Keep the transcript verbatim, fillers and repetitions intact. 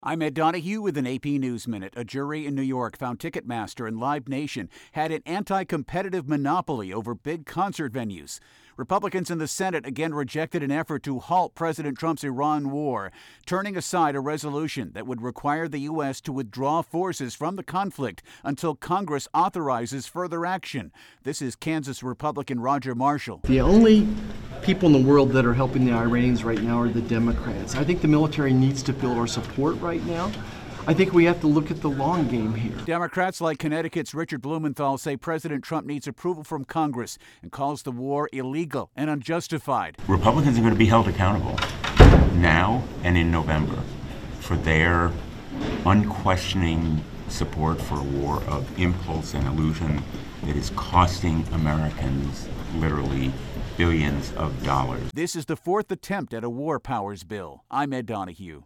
I'm Ed Donahue with an A P News Minute. A jury in New York found Ticketmaster and Live Nation had an anti-competitive monopoly over big concert venues. Republicans in the Senate again rejected an effort to halt President Trump's Iran war, turning aside a resolution that would require the U S to withdraw forces from the conflict until Congress authorizes further action. This is Kansas Republican Roger Marshall. The only people in the world that are helping the Iranians right now are the Democrats. I think the military needs to build our support right now. I think we have to look at the long game here. Democrats like Connecticut's Richard Blumenthal say President Trump needs approval from Congress and calls the war illegal and unjustified. Republicans are going to be held accountable now and in November for their unquestioning support for a war of impulse and illusion that is costing Americans literally billions of dollars. This is the fourth attempt at a war powers bill. I'm Ed Donahue.